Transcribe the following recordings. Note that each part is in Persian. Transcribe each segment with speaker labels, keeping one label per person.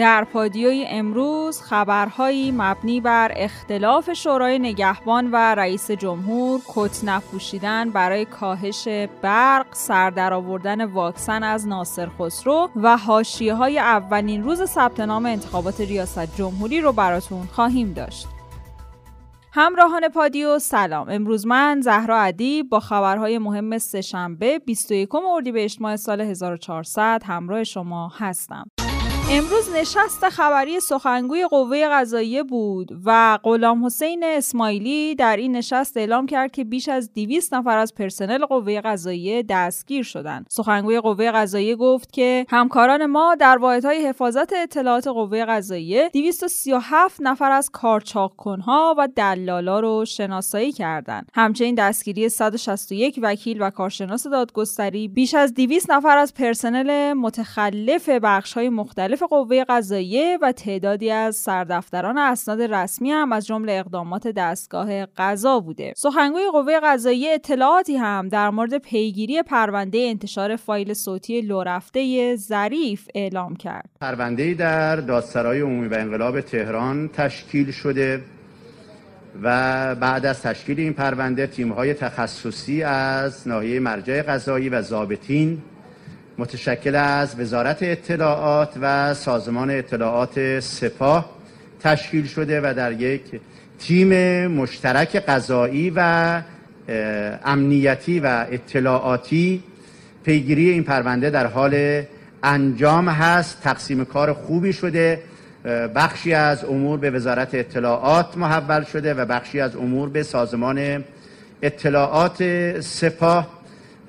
Speaker 1: در پادیوی امروز خبرهایی مبنی بر اختلاف شورای نگهبان و رئیس جمهور، کت نپوشیدن برای کاهش برق، سردرآوردن واکسن از ناصر خسرو و حاشیه‌های اولین روز ثبت نام انتخابات ریاست جمهوری رو براتون خواهیم داشت. همراهان پادیو سلام. امروز من زهرا ادیب با خبرهای مهم سه‌شنبه 21 اردیبهشت ماه سال 1400 همراه شما هستم. امروز نشست خبری سخنگوی قوه قضاییه بود و غلام حسین اسماعیلی در این نشست اعلام کرد که بیش از 200 نفر از پرسنل قوه قضاییه دستگیر شدند. سخنگوی قوه قضاییه گفت که همکاران ما در واحدهای حفاظت اطلاعات قوه قضاییه 237 نفر از کارچاق‌کنها و دلالا رو شناسایی کردند. همچنین دستگیری 161 وکیل و کارشناس دادگستری، بیش از 200 نفر از پرسنل متخلف بخش‌های مختلف قوه قضاییه و تعدادی از سردفتران اسناد رسمی هم از جمله اقدامات دستگاه قضا بوده. سخنگوی قوه قضاییه اطلاعاتی هم در مورد پیگیری پرونده انتشار فایل صوتی لورفته ظریف اعلام کرد.
Speaker 2: پرونده‌ای در دادسرای عمومی و انقلاب تهران تشکیل شده و بعد از تشکیل این پرونده تیم‌های تخصصی از ناحیه مرجع قضایی و ضابطین متشکل از وزارت اطلاعات و سازمان اطلاعات سپاه تشکیل شده و در یک تیم مشترک قضایی و امنیتی و اطلاعاتی پیگیری این پرونده در حال انجام هست. تقسیم کار خوبی شده، بخشی از امور به وزارت اطلاعات محول شده و بخشی از امور به سازمان اطلاعات سپاه.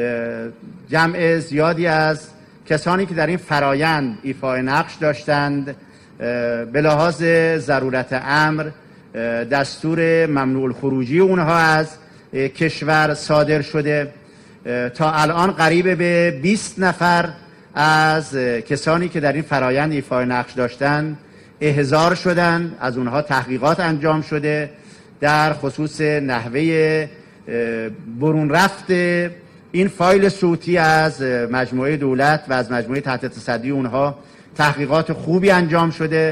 Speaker 2: جمع زیادی از کسانی که در این فرایند ایفای نقش داشتند به لحاظ ضرورت امر دستور ممنوع الخروجی اونها از کشور صادر شده. تا الان قریب به 20 نفر از کسانی که در این فرایند ایفای نقش داشتند احضار شدند، از اونها تحقیقات انجام شده در خصوص نحوه برون رفت این فایل صوتی از مجموعه دولت و از مجموعه تحت تصدی اونها تحقیقات خوبی انجام شده.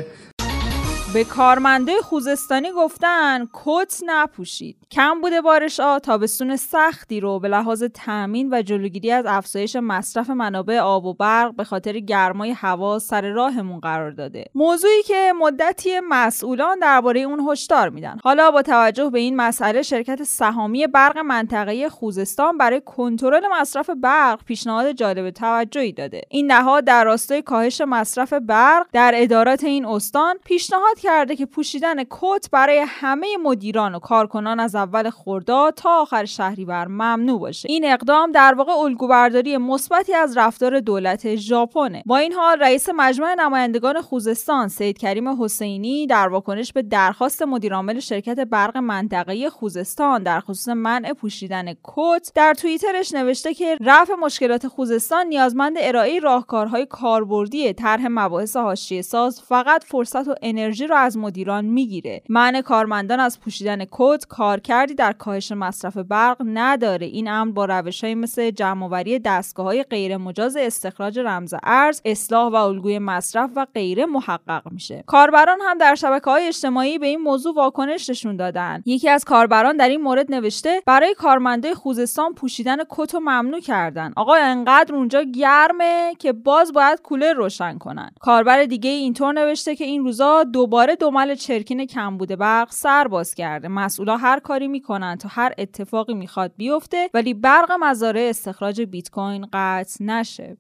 Speaker 1: به کارمنده خوزستانی گفتن کت نپوشید. کم بوده بارش‌ها تابستون سختی رو به لحاظ تامین و جلوگیری از افزایش مصرف منابع آب و برق به خاطر گرمای هوا سر راهمون قرار داده. موضوعی که مدتی مسئولان درباره اون هشدار میدن. حالا با توجه به این مسئله شرکت سهامی برق منطقه خوزستان برای کنترل مصرف برق پیشنهاد جالب توجهی داده. این نهاد در راستای کاهش مصرف برق در ادارات این استان پیشنهاد کرده که پوشیدن کت برای همه مدیران و کارکنان از اول خرداد تا آخر شهریور ممنوع باشه. این اقدام در واقع الگوبرداری مثبتی از رفتار دولت ژاپنه. با این حال رئیس مجمع نمایندگان خوزستان سید کریم حسینی در واکنش به درخواست مدیرعامل شرکت برق منطقه خوزستان در خصوص منع پوشیدن کت در توییترش نوشته که رفع مشکلات خوزستان نیازمند ارائه راهکارهای کاربردی طرح مباحث حاشیه‌ساز فقط فرصت و انرژی رو از مدیران میگیره. منع کارمندان از پوشیدن کت کارکردی در کاهش مصرف برق نداره. این امر با روش‌هایی مثل جمع‌آوری دستگاه‌های غیر مجاز استخراج رمز ارز، اصلاح و الگوی مصرف و غیره محقق میشه. کاربران هم در شبکه‌های اجتماعی به این موضوع واکنش نشون دادن. یکی از کاربران در این مورد نوشته برای کارمندای خوزستان پوشیدن کت رو ممنوع کردن. آقا انقدر اونجا گرمه که باز باید کولر روشن کنن. کاربر دیگه اینطور نوشته که این روزا دوباره دمل چرکین کمبود برق سر باز کرده. مسئولا هر کاری میکنن تا هر اتفاقی میخواد بیفته ولی برق مزارع استخراج بیت کوین قطع نشه.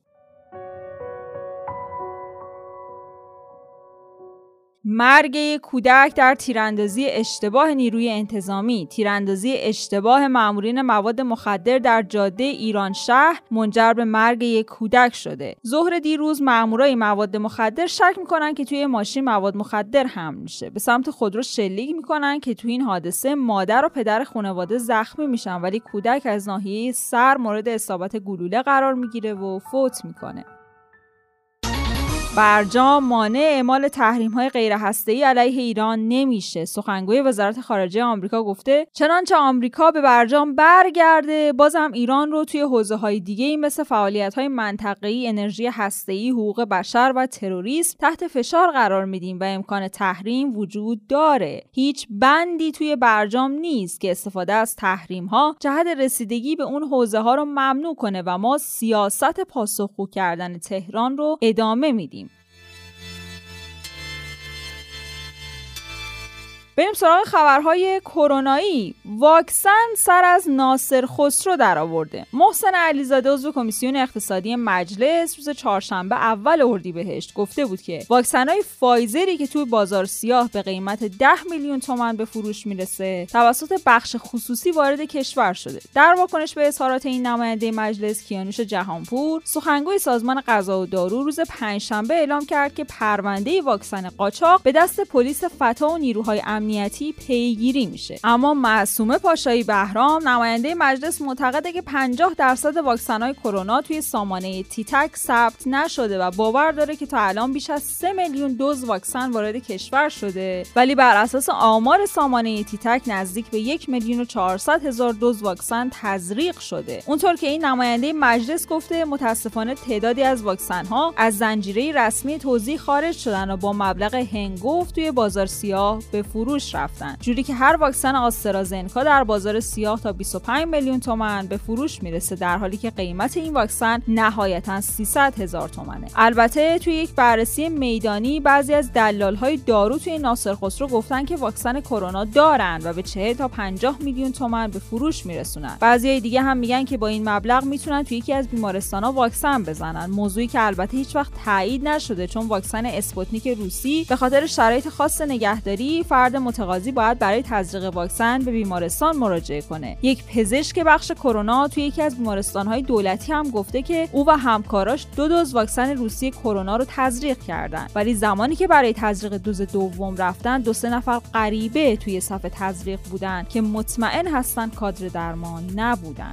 Speaker 1: مرگ یک کودک در تیراندازی اشتباه نیروی انتظامی. تیراندازی اشتباه مامورین مواد مخدر در جاده ایران شهر منجر به مرگ یک کودک شده. ظهر دیروز مامورای مواد مخدر شک میکنن که توی ماشین مواد مخدر حمل میشه. به سمت خودرو شلیک میکنن که توی این حادثه مادر و پدر خانواده زخمی میشن ولی کودک از ناحیه سر مورد اصابت گلوله قرار میگیره و فوت میکنه. برجام مانع اعمال تحریم‌های غیرهسته‌ای علیه ایران نمیشه. سخنگوی وزارت خارجه آمریکا گفته چنانچه آمریکا به برجام برگرده، بازم ایران رو توی حوزه‌های دیگه‌ای مثل فعالیت‌های منطقه‌ای، انرژی هسته‌ای، حقوق بشر و تروریسم تحت فشار قرار میدیم و امکان تحریم وجود داره. هیچ بندی توی برجام نیست که استفاده از تحریم‌ها جهت رسیدگی به اون حوزه‌ها رو ممنوع کنه و ما سیاست پاسخگو کردن تهران رو ادامه میدیم. بریم سراغ خبرهای کرونایی. واکسن سر از ناصر خسرو درآورده. محسن علیزاده عضو کمیسیون اقتصادی مجلس روز چهارشنبه اول اردیبهشت گفته بود که واکسن‌های فایزری که توی بازار سیاه به قیمت 10 میلیون تومان به فروش میرسه توسط بخش خصوصی وارد کشور شده. در واکنش به اظهارات این نماینده مجلس، کیانوش جهانپور، سخنگوی سازمان غذا و دارو، روز پنجشنبه اعلام کرد که پرونده واکسن قاچاق به دست پلیس فتا و نیروهای امنیتی پیگیری میشه. اما معصومه پاشایی بهرام، نماینده مجلس، معتقده که 50% واکسن‌های کرونا توی سامانه تیتک ثبت نشده و باور داره که تا الان بیش از 3 میلیون دوز واکسن وارد کشور شده، ولی بر اساس آمار سامانه تیتک نزدیک به 1,400,000 دوز واکسن تزریق شده. اونطور که این نماینده مجلس گفته متاسفانه تعدادی از واکسن‌ها از زنجیره رسمی توزیع خارج شدن و با مبلغ هنگفت توی بازار سیاه به فروش رفتن، جوری که هر واکسن آسترازنکا در بازار سیاه تا 25 میلیون تومان به فروش میرسه، در حالی که قیمت این واکسن نهایتاً 300,000 تومانه. البته توی یک بررسی میدانی بعضی از دلال‌های دارو توی ناصر خسرو گفتن که واکسن کرونا دارن و به 40 تا 50 میلیون تومان به فروش میرسونن. بعضیای دیگه هم میگن که با این مبلغ میتونن توی یکی از بیمارستان‌ها واکسن بزنن، موضوعی که البته هیچ وقت تایید نشده، چون واکسن اسپوتنیک روسی به خاطر شرایط خاص نگهداری فرد متقاضی باید برای تزریق واکسن به بیمارستان مراجعه کنه. یک پزشک بخش کرونا توی یکی از بیمارستان‌های دولتی هم گفته که او و همکاراش 2 دوز واکسن روسی کرونا رو تزریق کردن، ولی زمانی که برای تزریق دوز دوم رفتن 2-3 نفر غریبه توی صف تزریق بودن که مطمئن هستن کادر درمان نبودن.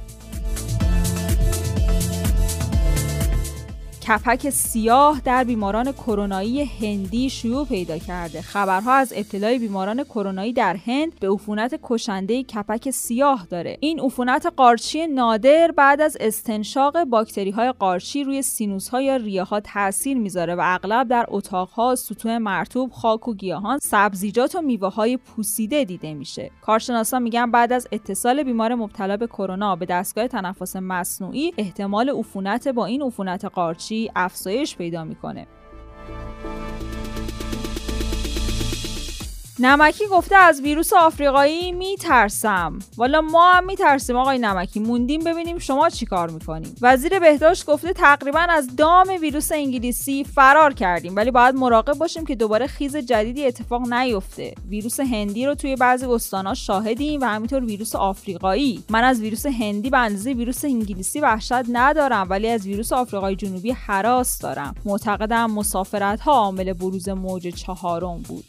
Speaker 1: کپک سیاه در بیماران کرونایی هندی شیوع پیدا کرده. خبرها از ابتلای بیماران کرونایی در هند به عفونت کشنده کپک سیاه داره. این عفونت قارچی نادر بعد از استنشاق باکتری‌های قارچی روی سینوس‌ها یا ریه‌ها تاثیر میذاره و اغلب در اتاق‌ها، سطوح مرطوب، خاک و گیاهان، سبزیجات و میوه‌های پوسیده دیده میشه. کارشناسان میگن بعد از اتصال بیمار مبتلا به کرونا به دستگاه تنفس مصنوعی احتمال عفونت با این عفونت قارچی افزایش پیدا میکنه. نمکی گفته از ویروس آفریقایی میترسم. والا ما هم میترسیم آقای نمکی، موندیم ببینیم شما چی کار میکنیم. وزیر بهداشت گفته تقریبا از دام ویروس انگلیسی فرار کردیم، ولی باید مراقب باشیم که دوباره خیز جدیدی اتفاق نیفته. ویروس هندی رو توی بعضی استان‌ها شاهدیم و همینطور ویروس آفریقایی. من از ویروس هندی به اندازه ویروس انگلیسی وحشت ندارم، ولی از ویروس آفریقای جنوبی هراس دارم. معتقدم مسافرت‌ها عامل بروز موج 4 بود.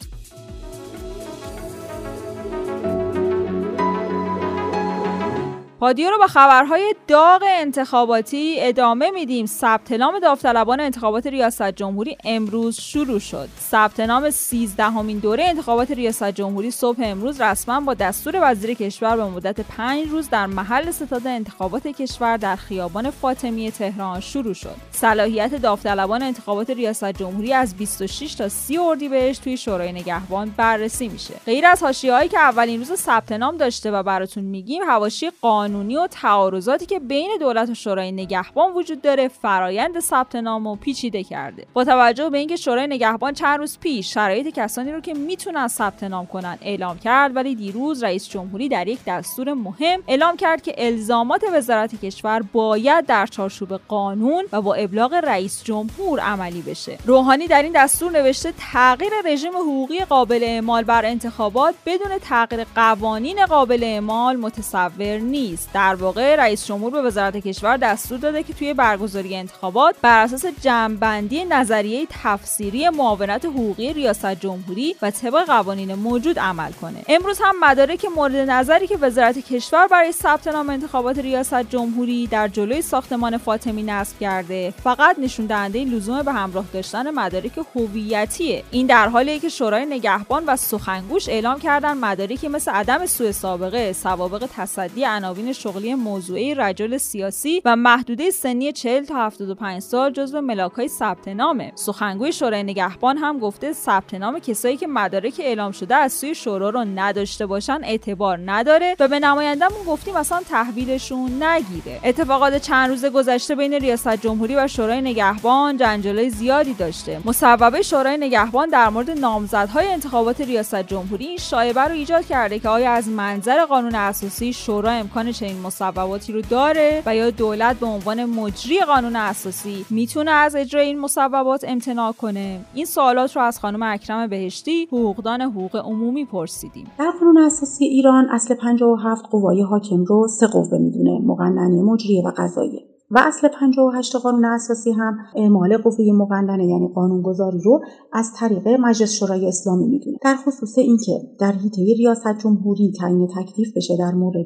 Speaker 1: پادیو رو با خبرهای داغ انتخاباتی ادامه میدیم. ثبت نام داوطلبان انتخابات ریاست جمهوری امروز شروع شد. ثبت نام 13مین دوره انتخابات ریاست جمهوری صبح امروز رسما با دستور وزیر کشور به مدت 5 روز در محل ستاد انتخابات کشور در خیابان فاطمی تهران شروع شد. صلاحیت داوطلبان انتخابات ریاست جمهوری از 26 تا 30 اردیبهشت توی شورای نگهبان بررسی میشه. غیر از حاشیه‌هایی که اولین روز ثبت نام داشته و براتون میگیم، حواشی قانونی و تعارضاتی که بین دولت و شورای نگهبان وجود داره فرایند ثبت نامو پیچیده کرده. با توجه به اینکه شورای نگهبان چند روز پیش شرایط کسانی رو که میتونن ثبت نام کنن اعلام کرد، ولی دیروز رئیس جمهوری در یک دستور مهم اعلام کرد که الزامات وزارت کشور باید در چارچوب قانون و با ابلاغ رئیس جمهور عملی بشه. روحانی در این دستور نوشته تغییر رژیم حقوقی قابل اعمال بر انتخابات بدون تغییر قوانین قابل اعمال متصور نیست. است. در واقع رئیس جمهور به وزارت کشور دستور داده که توی برگزاری انتخابات بر اساس جمع‌بندی نظریه تفسیری معاونت حقوقی ریاست جمهوری و طبق قوانین موجود عمل کنه. امروز هم مدارک مورد نظری که وزارت کشور برای ثبت نام انتخابات ریاست جمهوری در جلوی ساختمان فاطمی نصب کرده فقط نشون دهنده لزوم به همراه داشتن مدارک هویتیه. این در حالیه که شورای نگهبان و سخنگوش اعلام کردن مدارکی مثل عدم سوء سابقه، سوابق تصدی عناوین شغلی موضوعی رجل سیاسی و محدوده سنی 40 تا 75 سال جزو ملاک‌های ثبت نامه. سخنگوی شورای نگهبان هم گفته ثبت نام کسایی که مدارک اعلام شده از سوی شورا رو نداشته باشن اعتبار نداره و به نمایندمون گفتیم اصلا تحویلشون نگیره. اتفاقات چند روز گذشته بین ریاست جمهوری و شورای نگهبان جنجالای زیادی داشته. مصوبه شورای نگهبان در مورد نامزدهای انتخابات ریاست جمهوری این شایعه رو ایجاد کرده که آیا از منظر قانون اساسی شورا امکان چنین مصوباتی رو داره و یا دولت به عنوان مجری قانون اساسی میتونه از اجرای این مصوبات امتناع کنه؟ این سوالات رو از خانم اکرم بهشتی، حقوقدان حقوق عمومی پرسیدیم.
Speaker 3: در قانون اساسی ایران اصل 57 قوای حاکم رو 3 قوه میدونه: مقننه، مجریه و قضاییه. و اصل 58 قانون اساسی هم اعمال قوه مقننه یعنی قانونگذاری رو از طریق مجلس شورای اسلامی میدونه. در خصوص اینکه در حیطه ریاست جمهوری تعیین تکلیف بشه در مورد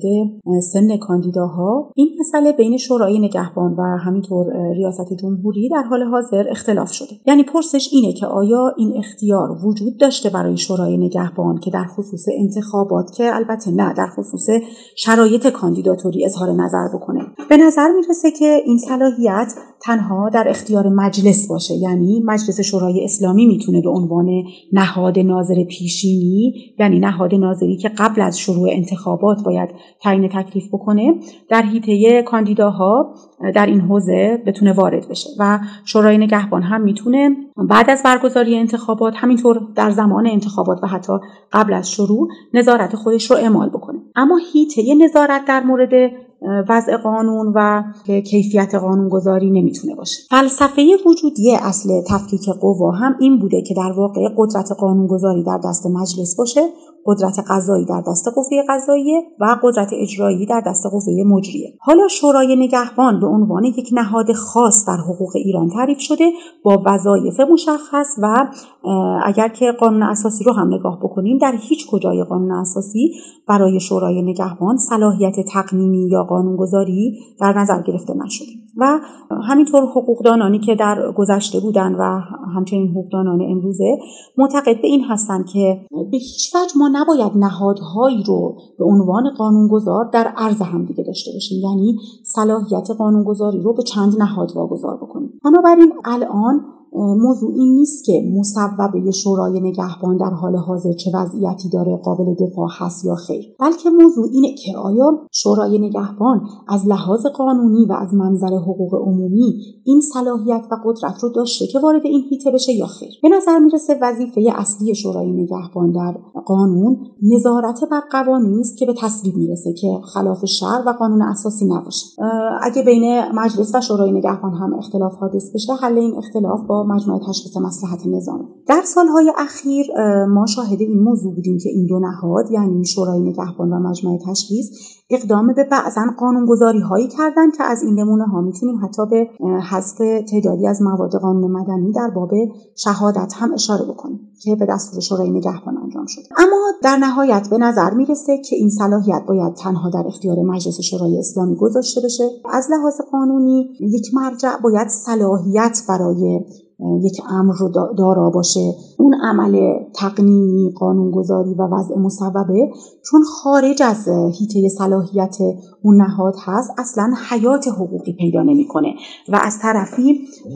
Speaker 3: سن کاندیداها، این مسئله بین شورای نگهبان و همینطور ریاست جمهوری در حال حاضر اختلاف شده. یعنی پرسش اینه که آیا این اختیار وجود داشته برای شورای نگهبان که در خصوص انتخابات، که البته نه، در خصوص شرایط کاندیداتوری اظهار نظر بکنه. به نظر میرسه که این صلاحیت تنها در اختیار مجلس باشه، یعنی مجلس شورای اسلامی میتونه به عنوان نهاد ناظر پیشینی، یعنی نهاد ناظری که قبل از شروع انتخابات باید تعیین تکلیف بکنه، در حیطه کاندیداها در این حوزه بتونه وارد بشه و شورای نگهبان هم میتونه بعد از برگزاری انتخابات، همینطور در زمان انتخابات و حتی قبل از شروع، نظارت خودش رو اعمال بکنه. اما حیطه نظارت در مورد وضع قانون و کیفیت قانونگذاری نمیتونه باشه. فلسفه وجودی اصل تفکیک قوا هم این بوده که در واقع قدرت قانونگذاری در دست مجلس باشه، قدرت قضایی در دست قوه قضاییه و قدرت اجرایی در دست قوه مجریه. حالا شورای نگهبان به عنوان یک نهاد خاص در حقوق ایران تعریف شده با وظایف مشخص و اگر که قانون اساسی رو هم نگاه بکنیم، در هیچ کجای قانون اساسی برای شورای نگهبان صلاحیت تقنینی یا قانونگذاری در نظر گرفته نشده. و همینطور حقوقدانانی که در گذشته بودن و همچنین حقوقدانان امروزه معتقد به این هستند که به هیچ وجه ما نباید نهادهایی رو به عنوان قانونگذار در عرض هم دیگه داشته باشیم، یعنی صلاحیت قانونگذاری رو به چند نهاد واگذار بکنیم. بنابراین الان موضوع این نیست که مصوبه شورای نگهبان در حال حاضر چه وضعیتی داره، قابل دفاع هست یا خیر، بلکه موضوع اینه که آیا شورای نگهبان از لحاظ قانونی و از منظر حقوق عمومی این صلاحیت و قدرت رو داشته که وارد این حیطه بشه یا خیر. به نظر میرسه وظیفه اصلی شورای نگهبان در قانون نظارت بر قوانینی است که به تصویب میرسه که خلاف شرع و قانون اساسی نباشه. اگه بین مجلس و شورای نگهبان هم اختلاف حادث بشه، حل این اختلاف با مجمع تشخیص مصلحت نظامی. در سالهای اخیر ما شاهد این موضوع بودیم که این دو نهاد، یعنی شورای نگهبان و مجمع تشخیص، اقدام به بعضاً قانونگذاری هایی کردن که از این نمونه ها میتونیم حتی به حذف تعدادی از مواد قانون مدنی در باب شهادت هم اشاره بکنیم که به دستور شورای نگهبان انجام شده. اما در نهایت به نظر میرسه که این صلاحیت باید تنها در اختیار مجلس شورای اسلامی گذاشته بشه. از لحاظ قانونی یک مرجع باید صلاحیت برای یک امر رو دارا باشه. اون عمل تقنینی، قانونگذاری و وضع مصوبه چون خارج از حیطه صلاحیت اون نهاد هست، اصلا حیات حقوقی پیدا نمی‌کنه و از طرفی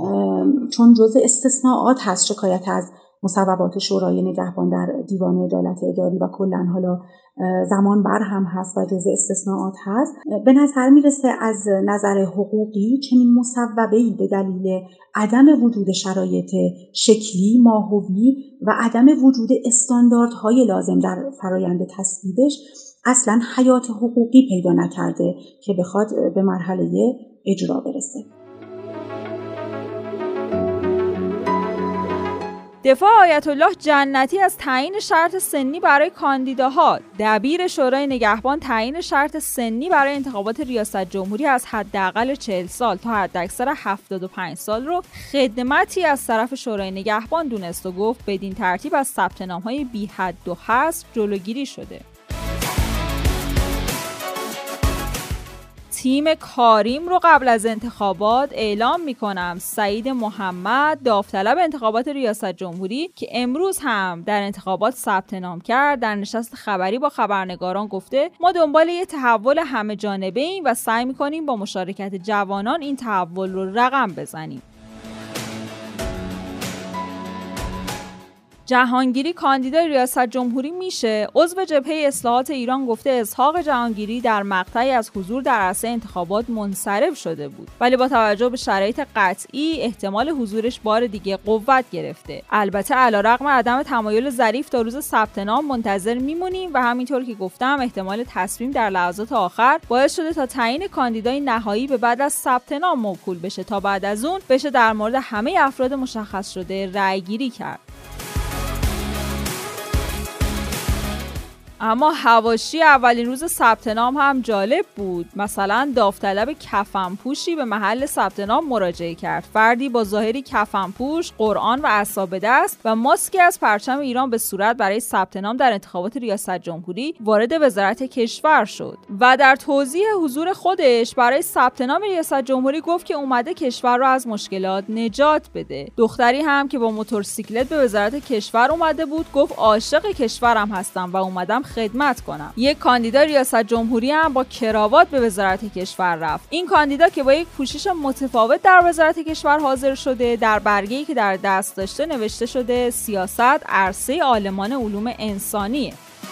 Speaker 3: چون جزء استثناءات هست شکایت از مصوبات شورای نگهبان در دیوان عدالت اداری و کلاً حالا زمان بر هم هست و جزء استثناءات هست، به نظر میرسه از نظر حقوقی چنین مصوبه‌ای به دلیل عدم وجود شرایط شکلی، ماهوی و عدم وجود استانداردهای لازم در فرایند تصویبش اصلاً حیات حقوقی پیدا نکرده که بخواد به مرحله اجرا برسه.
Speaker 1: دفاع آیت الله جنتی از تعیین شرط سنی برای کاندیداها. دبیر شورای نگهبان تعیین شرط سنی برای انتخابات ریاست جمهوری از حداقل 40 سال تا حداکثر 75 سال رو خدمتی از طرف شورای نگهبان دونست و گفت بدین ترتیب از ثبت نام‌های بی حد و حصر جلوگیری شده. تیم کاریم رو قبل از انتخابات اعلام میکنم سعید محمد، داوطلب انتخابات ریاست جمهوری که امروز هم در انتخابات ثبت نام کرد، در نشست خبری با خبرنگاران گفته ما دنبال یه تحول همه جانبه ایم و سعی میکنیم با مشارکت جوانان این تحول رو رقم بزنیم. جهانگیری کاندیدای ریاست جمهوری میشه. عضو جبهه اصلاحات ایران گفته اسحاق جهانگیری در مقطعی از حضور در عرصه انتخابات منصرف شده بود، ولی با توجه به شرایط قطعی احتمال حضورش بار دیگه قوت گرفته. البته علیرغم عدم تمایل ظریف تا روز ثبت نام منتظر میمونیم و همینطور که گفتم احتمال تصمیم در لحظات آخر باعث شده تا تعیین کاندیدای نهایی به بعد از ثبت نام موکول بشه تا بعد از اون بشه در مورد همه افراد مشخص شده رأی گیری کرد. اما حواشی اولین روز ثبت نام هم جالب بود. مثلا داوطلب کفنپوشی به محل ثبت نام مراجعه کرد. فردی با ظاهری کفنپوش، قرآن و عصا به دست و ماسکی از پرچم ایران به صورت برای ثبت نام در انتخابات ریاست جمهوری وارد وزارت کشور شد و در توضیح حضور خودش برای ثبت نام ریاست جمهوری گفت که اومده کشور را از مشکلات نجات بده. دختری هم که با موتورسیکلت به وزارت کشور اومده بود گفت عاشق کشورم هستم و اومدم خدمت کنم. یک کاندیدای ریاست جمهوری هم با کراوات به وزارت کشور رفت. این کاندیدا که با یک پوشش متفاوت در وزارت کشور حاضر شده، در برگه‌ای که در دست داشته نوشته شده سیاست عرصه عالمان علوم انسانیه.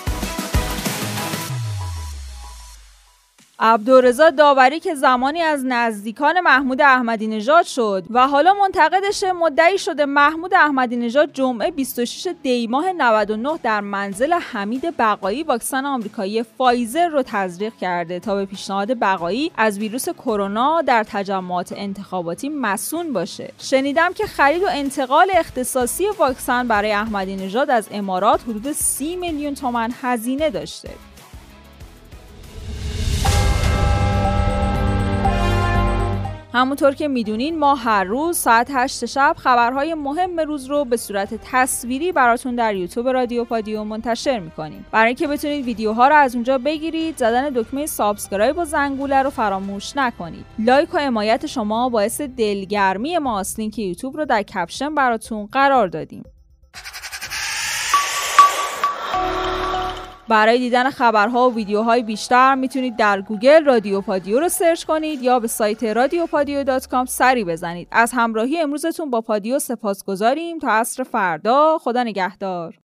Speaker 1: عبدالرضا داوری که زمانی از نزدیکان محمود احمدی نژاد شد و حالا منتقدش مدعی شده محمود احمدی نژاد جمعه 26 دی ماه 99 در منزل حمید بقایی واکسن آمریکایی فایزر رو تزریق کرده تا به پیشنهاد بقایی از ویروس کرونا در تجمعات انتخاباتی مصون باشه. شنیدم که خرید و انتقال اختصاصی واکسن برای احمدی نژاد از امارات حدود 30 میلیون تومان هزینه داشته. همونطور که میدونین ما هر روز ساعت 8 شب خبرهای مهم روز رو به صورت تصویری براتون در یوتیوب رادیو پادیو منتشر میکنیم. برای اینکه بتونید ویدیوها رو از اونجا بگیرید زدن دکمه سابسکرایب و زنگوله رو فراموش نکنید. لایک و حمایت شما باعث دلگرمی ماست. لینک یوتیوب رو در کپشن براتون قرار دادیم. برای دیدن خبرها و ویدیوهای بیشتر میتونید در گوگل رادیو پادیو رو سرچ کنید یا به سایت radiopadiyo.com سری بزنید. از همراهی امروزتون با پادیو سپاسگزاریم. تا عصر فردا خدا نگهدار.